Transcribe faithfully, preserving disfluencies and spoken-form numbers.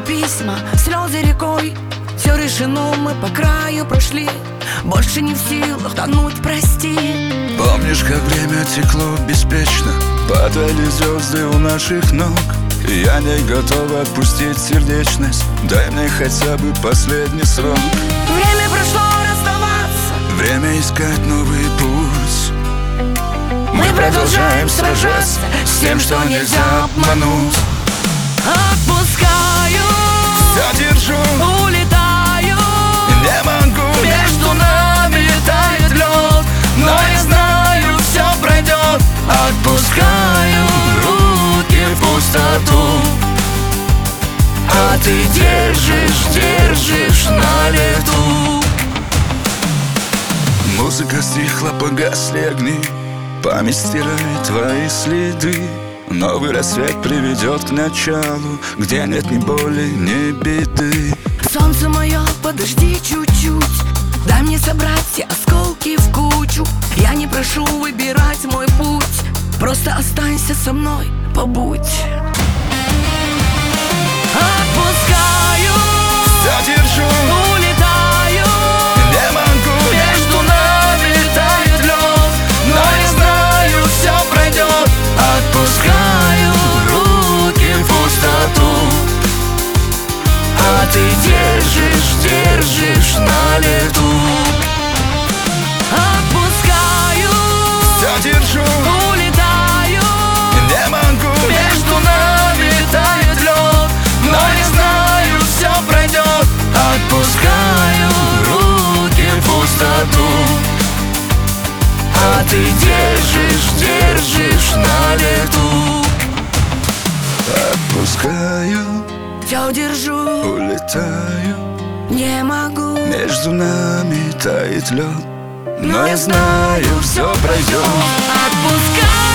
письма, слезы рекой. Все решено, мы по краю прошли, больше не в силах тонуть, прости. Помнишь, как время текло беспечно, падали звезды у наших ног, и я не готов отпустить сердечность. Дай мне хотя бы последний срок. Время прошло расставаться, время искать новый путь. мы продолжаем сражаться с тем, что нельзя обмануть. Отпускаю, все держу, улетаю, не могу. между нами тает лед, но я знаю, все пройдет. Отпускаю руки в пустоту, а ты держишь, держишь на лету. Музыка стихла, погасли огни, память стирает твои следы. Новый рассвет приведет к началу, где нет ни боли, ни беды. Солнце мое, подожди чуть-чуть, дай мне собрать все осколки в кучу. Я не прошу выбирать мой путь, просто останься со мной, побудь. Отпускаю, все держу, улетаю, не могу. между нами тает лед, но я знаю, все пройдет. Отпускаю руки в пустоту, а ты держишь, держишь на лету. Отпускаю, Все держу, улетаю, не могу. между нами тает лед, но я знаю, все пройдет. Отпускаю руки в пустоту, а ты держишь, держишь на лету. Отпускаю, Все держу, улетаю, не могу, между нами тает лед, но я знаю, все пройдет. отпускаю.